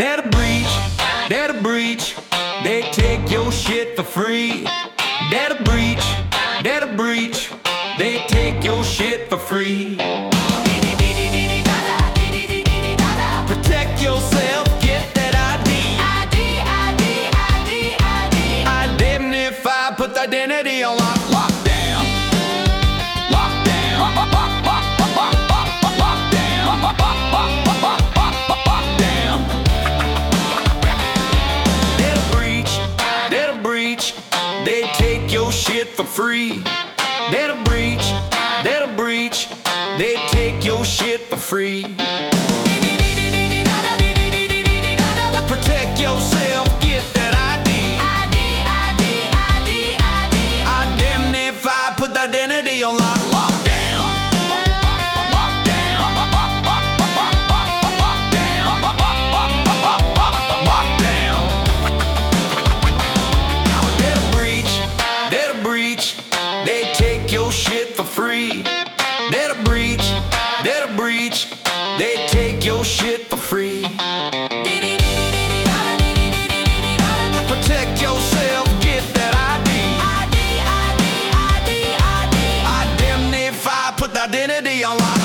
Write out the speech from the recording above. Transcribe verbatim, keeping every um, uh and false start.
They're the breach, they're the breach. They take your shit for free. They're the breach, they're the breach. They take your shit for free. Protect yourself, get that I D. I D, I D, I D, I D. Identify, put the identity on lock, lockdown. Lockdown. Lock, lock, lock, lock, lock, lock, lockdown. Lock, lock, lock, lock, lock, lock, lockdown. They're the breach, they're the breach. They take your shit for free. They're the breach, they're the breach. They take your shit for free. Protect yourself, get that I D. I D, I D, I D, I D. Identify, put the identity on lock, lockdown. Lockdown. Lockdown. They're the breach, they're the breach. They take your shit for free. They're the breach, they're the breach. They take your shit for free. Protect yourself, get that I D. I D, I D, I D, I D. Identify, put the identity on lock.